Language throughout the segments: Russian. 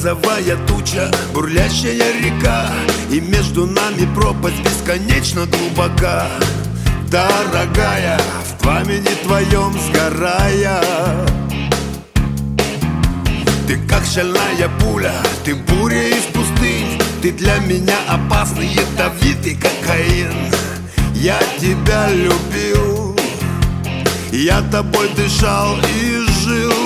розовая туча, бурлящая река, и между нами пропасть бесконечно глубока. Дорогая, в пламени твоем сгорая, ты как шальная пуля, ты буря из пустынь, ты для меня опасный, ядовитый кокаин. Я тебя любил, я тобой дышал и жил.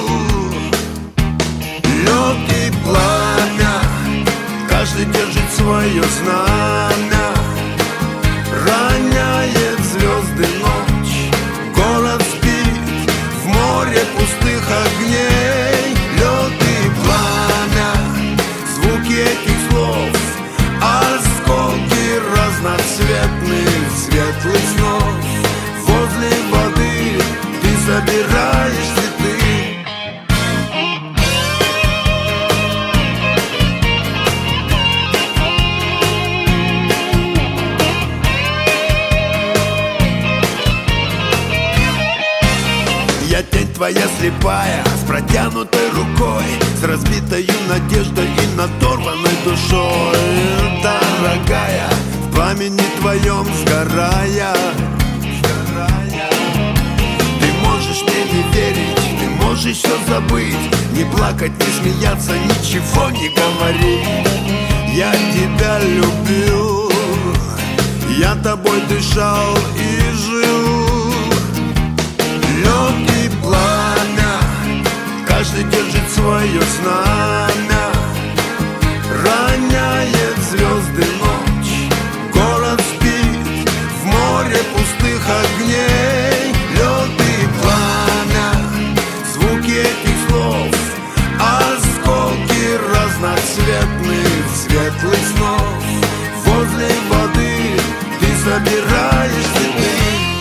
Лед и пламя, каждый держит свое знамя, роняет звезды ночь, город спит в море пустых огней. Лед и пламя, звуки этих слов, осколки разноцветных светлых снов. Возле воды ты собираешь цветы. Я тень твоя слепая, с протянутой рукой, с разбитой надеждой и надорванной душой. Дорогая, в пламени твоем сгорая, ты можешь мне не верить, ты можешь все забыть, не плакать, не смеяться, ничего не говорить. Я тебя любил, я тобой дышал и жил. Лед и пламя, каждый держит свое знамя, роняет звезды ночь, город спит в море пустых огней. Лед и пламя, звуки этих слов, осколки разноцветных светлых снов. Возле воды ты собираешь цветы.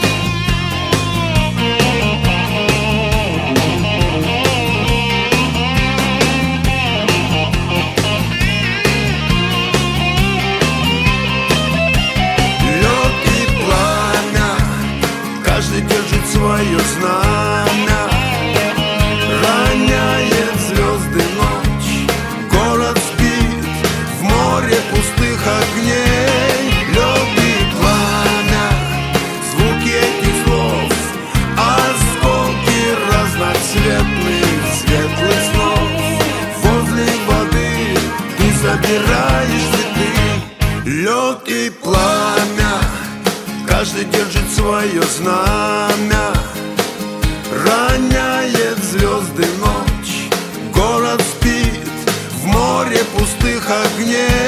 Каждый держит свое знамя, роняет звезды ночь, город спит в море пустых огней. Лед и пламя, звуки этих слов, осколки разноцветных светлых снов. Возле воды ты собираешь цветы. Лед и пламя, каждый держит свое знамя, роняет звезды ночь, город спит в море пустых огней.